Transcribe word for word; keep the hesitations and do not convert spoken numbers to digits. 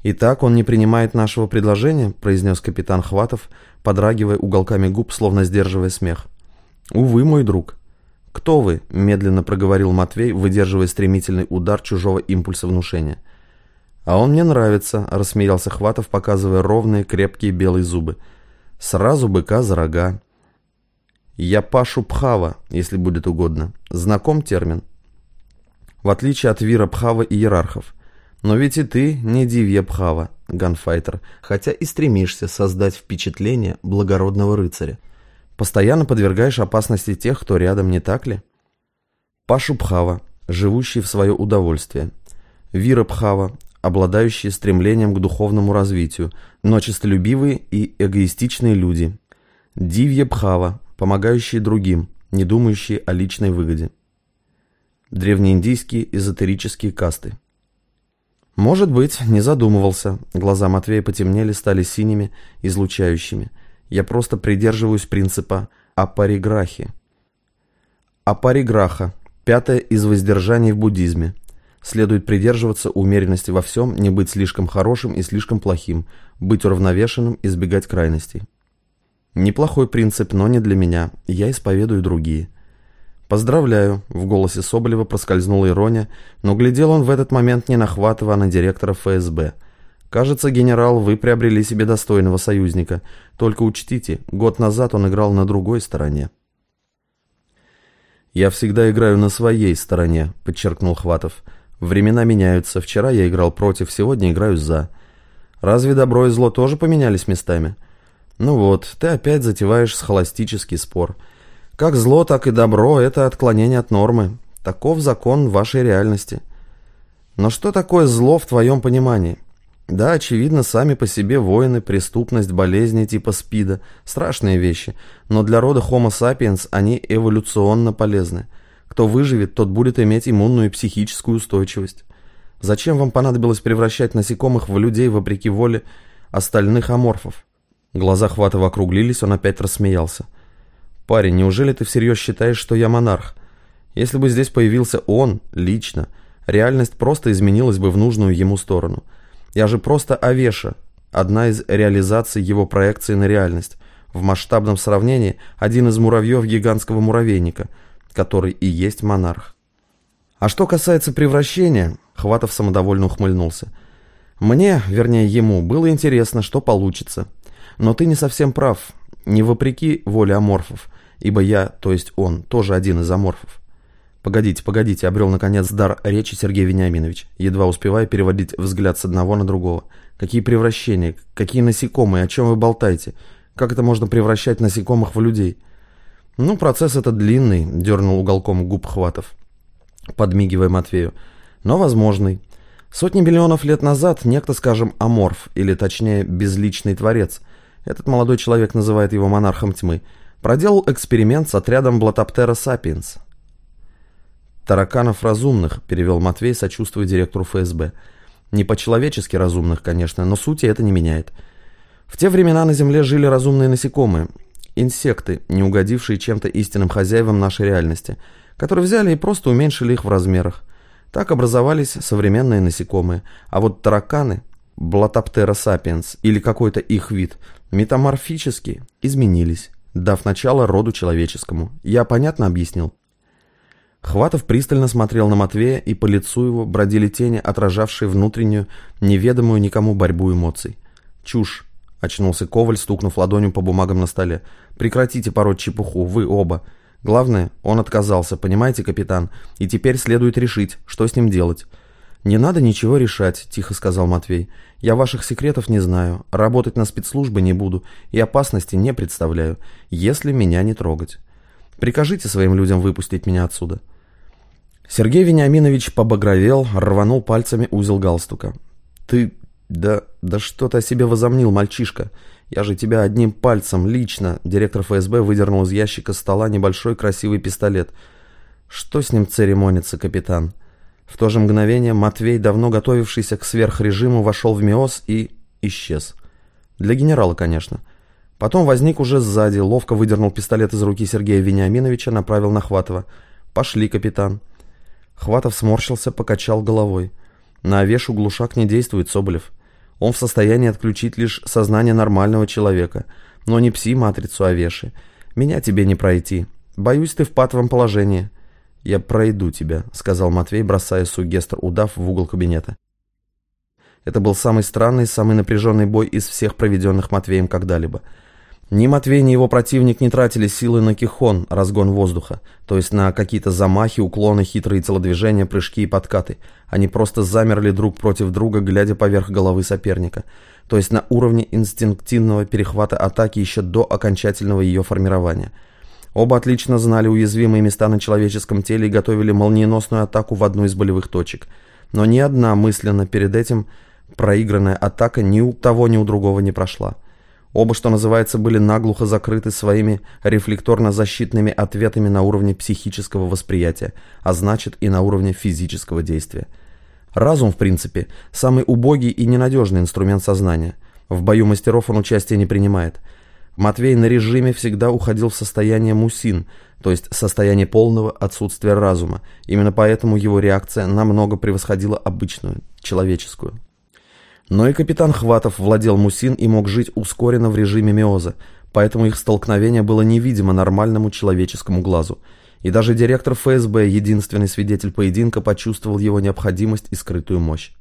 «Итак, он не принимает нашего предложения?» – произнес капитан Хватов, подрагивая уголками губ, словно сдерживая смех. «Увы, мой друг». «Кто вы?» – медленно проговорил Матвей, выдерживая стремительный удар чужого импульса внушения. «А он мне нравится», – рассмеялся Хватов, показывая ровные, крепкие белые зубы. «Сразу быка за рога». «Я Пашу Пхава, если будет угодно. Знаком термин?» «В отличие от Вира Пхава и иерархов. Но ведь и ты не Дивья Пхава, ганфайтер, хотя и стремишься создать впечатление благородного рыцаря. Постоянно подвергаешь опасности тех, кто рядом, не так ли?» «Пашу Пхава, живущий в свое удовольствие. Вира Пхава, обладающие стремлением к духовному развитию, но честолюбивые и эгоистичные люди. Дивья Пхава, помогающие другим, не думающие о личной выгоде. Древнеиндийские эзотерические касты». «Может быть, не задумывался». Глаза Матвея потемнели, стали синими, излучающими. «Я просто придерживаюсь принципа апариграхи». Апариграха – пятое из воздержаний в буддизме. Следует придерживаться умеренности во всем, не быть слишком хорошим и слишком плохим, быть уравновешенным, избегать крайностей. Неплохой принцип, но не для меня. Я исповедую другие. «Поздравляю», — в голосе Соболева проскользнула ирония, но глядел он в этот момент не на Хватова, а на директора эф эс бэ. «Кажется, генерал, вы приобрели себе достойного союзника. Только учтите, год назад он играл на другой стороне». «Я всегда играю на своей стороне», — подчеркнул Хватов. «Времена меняются. Вчера я играл против, сегодня играю за. Разве добро и зло тоже поменялись местами? Ну вот, ты опять затеваешь схоластический спор. Как зло, так и добро – это отклонение от нормы. Таков закон вашей реальности. Но что такое зло в твоем понимании? Да, очевидно, сами по себе войны, преступность, болезни типа СПИДа – страшные вещи, но для рода Homo sapiens они эволюционно полезны. Кто выживет, тот будет иметь иммунную и психическую устойчивость. Зачем вам понадобилось превращать насекомых в людей вопреки воле остальных аморфов?» Глаза Хватова округлились, он опять рассмеялся. «Парень, неужели ты всерьез считаешь, что я монарх? Если бы здесь появился он, лично, реальность просто изменилась бы в нужную ему сторону. Я же просто Авеша, одна из реализаций его проекции на реальность. В масштабном сравнении один из муравьев гигантского муравейника, который и есть монарх. А что касается превращения, Хватов самодовольно ухмыльнулся. Мне, вернее ему, было интересно, что получится. Но ты не совсем прав, не вопреки воле аморфов, ибо я, то есть он, тоже один из аморфов. Погодите, погодите, обрел наконец дар речи Сергей Вениаминович, едва успевая переводить взгляд с одного на другого. Какие превращения, какие насекомые, о чем вы болтаете? Как это можно превращать насекомых в людей? Ну, процесс этот длинный, дернул уголком губ Хватов, подмигивая Матвею, но возможный. Сотни миллионов лет назад некто, скажем, аморф, или точнее безличный творец, этот молодой человек называет его монархом тьмы, проделал эксперимент с отрядом Блатоптера сапиенс. «Тараканов разумных», — перевел Матвей, сочувствуя директору эф эс бэ. «Не по-человечески разумных, конечно, но сути это не меняет. В те времена на Земле жили разумные насекомые, инсекты, не угодившие чем-то истинным хозяевам нашей реальности, которые взяли и просто уменьшили их в размерах. Так образовались современные насекомые, а вот тараканы, Блатоптера сапиенс или какой-то их вид, метаморфически изменились, дав начало роду человеческому. Я понятно объяснил?» Хватов пристально смотрел на Матвея, и по лицу его бродили тени, отражавшие внутреннюю, неведомую никому борьбу эмоций. «Чушь!» — очнулся Коваль, стукнув ладонью по бумагам на столе. «Прекратите пороть чепуху, вы оба. Главное, он отказался, понимаете, капитан, и теперь следует решить, что с ним делать». «Не надо ничего решать», — тихо сказал Матвей. «Я ваших секретов не знаю, работать на спецслужбы не буду и опасности не представляю, если меня не трогать. Прикажите своим людям выпустить меня отсюда». Сергей Вениаминович побагровел, рванул пальцами узел галстука. «Ты... да... да что ты о себе возомнил, мальчишка? Я же тебя одним пальцем, лично...» Директор эф эс бэ выдернул из ящика стола небольшой красивый пистолет. «Что с ним церемониться, капитан?» В то же мгновение Матвей, давно готовившийся к сверхрежиму, вошел в МИОС и исчез. Для генерала, конечно. Потом возник уже сзади, ловко выдернул пистолет из руки Сергея Вениаминовича, направил на Хватова. «Пошли, капитан». Хватов сморщился, покачал головой. «На Авешу глушак не действует, Соболев. Он в состоянии отключить лишь сознание нормального человека, но не пси-матрицу Авеши. Меня тебе не пройти. Боюсь, ты в патовом положении». «Я пройду тебя», — сказал Матвей, бросая сугестр удав в угол кабинета. Это был самый странный, самый напряженный бой из всех проведенных Матвеем когда-либо. Ни Матвей, ни его противник не тратили силы на кихон, разгон воздуха, то есть на какие-то замахи, уклоны, хитрые телодвижения, прыжки и подкаты. Они просто замерли друг против друга, глядя поверх головы соперника, то есть на уровне инстинктивного перехвата атаки еще до окончательного ее формирования. Оба отлично знали уязвимые места на человеческом теле и готовили молниеносную атаку в одну из болевых точек. Но ни одна мысленно перед этим проигранная атака ни у того, ни у другого не прошла. Оба, что называется, были наглухо закрыты своими рефлекторно-защитными ответами на уровне психического восприятия, а значит и на уровне физического действия. Разум, в принципе, самый убогий и ненадежный инструмент сознания. В бою мастеров он участия не принимает. Матвей на режиме всегда уходил в состояние мусин, то есть состояние полного отсутствия разума. Именно поэтому его реакция намного превосходила обычную, человеческую. Но и капитан Хватов владел мусин и мог жить ускоренно в режиме миоза, поэтому их столкновение было невидимо нормальному человеческому глазу. И даже директор эф эс бэ, единственный свидетель поединка, почувствовал его необходимость и скрытую мощь.